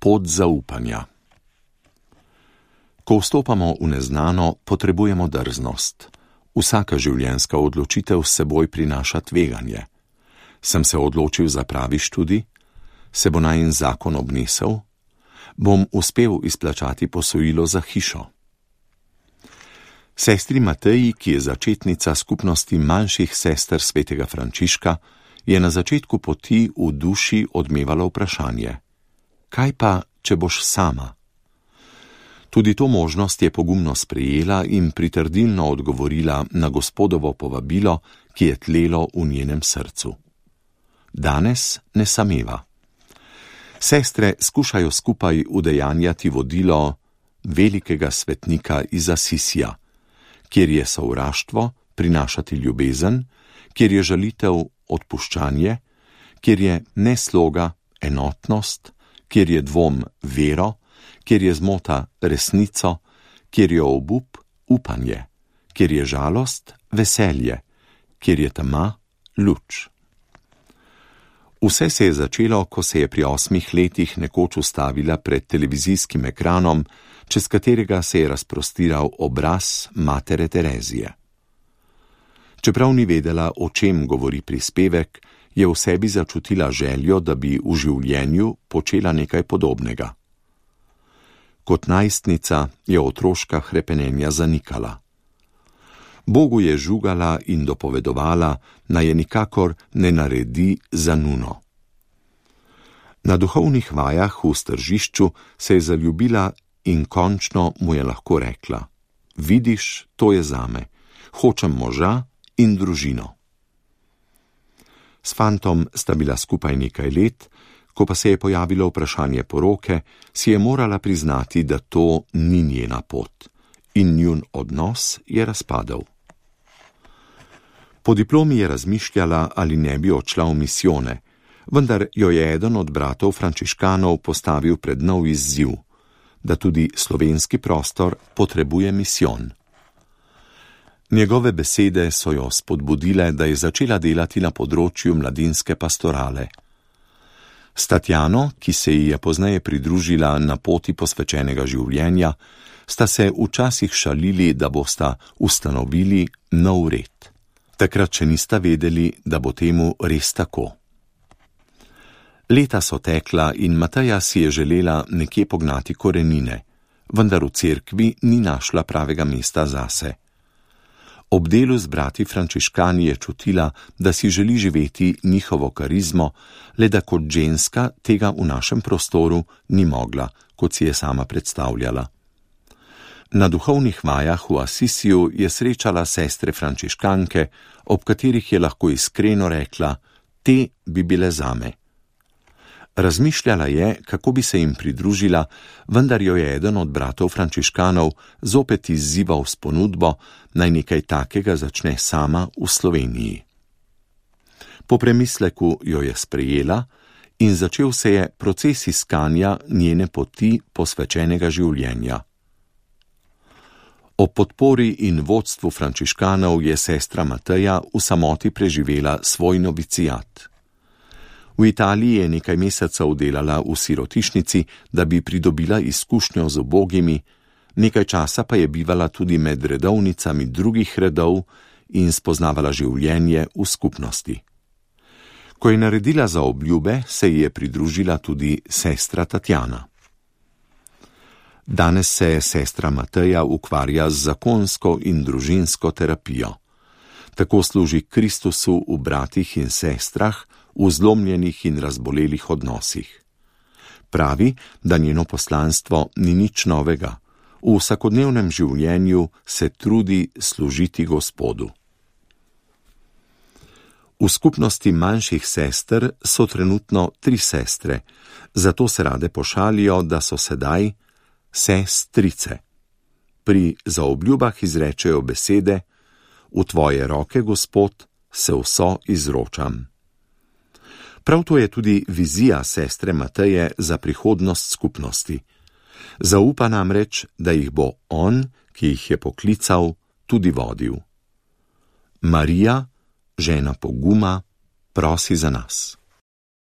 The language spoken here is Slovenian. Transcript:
Pot zaupanja. Ko vstopamo v neznano, potrebujemo drznost. Vsaka življenjska odločitev s seboj prinaša tveganje. Sem se odločil za pravi študij? Se bo najin zakon obnesel? Bom uspel izplačati posojilo za hišo? Sestri Mateji, ki je začetnica skupnosti manjših sester svetega Frančiška, je na začetku poti v duši odmevalo vprašanje: kaj pa, če boš sama? Tudi to možnost je pogumno sprejela in pritrdilno odgovorila na Gospodovo povabilo, ki je tlelo v njenem srcu. Danes ne sameva. Sestre skušajo skupaj udejanjati vodilo velikega svetnika iz Asisija, kjer je sovraštvo prinašati ljubezen, kjer je žalitev odpuščanje, kjer je nesloga enotnost, kjer je dvom vero, kjer je zmota resnico, kjer je obup upanje, kjer je žalost veselje, kjer je tema luč. Vse se je začelo, ko se je pri 8 letih nekoč ustavila pred televizijskim ekranom, čez katerega se je razprostiral obraz matere Terezije. Čeprav ni vedela, o čem govori prispevek, je v sebi začutila željo, da bi v življenju počela nekaj podobnega. Kot najstnica je otroška hrepenenja zanikala. Bogu je žugala in dopovedovala, naj je nikakor ne naredi za nuno. Na duhovnih vajah v Stržišču se je zaljubila in končno mu je lahko rekla: vidiš, to je zame, hočem moža in družino. S fantom sta bila skupaj nekaj let, ko pa se je pojavilo vprašanje poroke, si je morala priznati, da to ni njena pot, in njun odnos je razpadel. Po diplomi je razmišljala, ali ne bi odšla v misijone, vendar jo je eden od bratov frančiškanov postavil pred nov izziv, da tudi slovenski prostor potrebuje misijon. Njegove besede so jo spodbudile, da je začela delati na področju mladinske pastorale. S Tatjano, ki se ji je pozneje pridružila na poti posvečenega življenja, sta se včasih šalili, da bosta ustanovili nov red. Takrat še nista vedeli, da bo temu res tako. Leta so tekla in Mateja si je želela nekje pognati korenine, vendar v cerkvi ni našla pravega mesta zase. Ob delu z brati frančiškani je čutila, da si želi živeti njihovo karizmo, le da kot ženska tega v našem prostoru ni mogla, kot si je sama predstavljala. Na duhovnih vajah v Asisiju je srečala sestre frančiškanke, ob katerih je lahko iskreno rekla: te bi bile zame. Razmišljala je, kako bi se jim pridružila, vendar jo je eden od bratov frančiškanov zopet izzival s ponudbo, naj nekaj takega začne sama v Sloveniji. Po premisleku jo je sprejela in začel se je proces iskanja njene poti posvečenega življenja. Ob podpori in vodstvu frančiškanov je sestra Mateja v samoti preživela svoj novicijat. V Italiji je nekaj mesecev delala v sirotišnici, da bi pridobila izkušnjo z ubogimi, nekaj časa pa je bivala tudi med redovnicami drugih redov in spoznavala življenje v skupnosti. Ko je naredila zaobljube, se ji je pridružila tudi sestra Tatjana. Danes se sestra Mateja ukvarja z zakonsko in družinsko terapijo. Tako služi Kristusu v bratih in sestrah, v zlomljenih in razbolelih odnosih. Pravi, da njeno poslanstvo ni nič novega. V vsakodnevnem življenju se trudi služiti Gospodu. V skupnosti manjših sester so trenutno 3 sestre, zato se rade pošalijo, da so sedaj sestrice. Pri zaobljubah izrečejo besede: v tvoje roke, Gospod, se vso izročam. Prav to je tudi vizija sestre Mateje za prihodnost skupnosti. Zaupa namreč, da jih bo on, ki jih je poklical, tudi vodil. Marija, žena poguma, prosi za nas.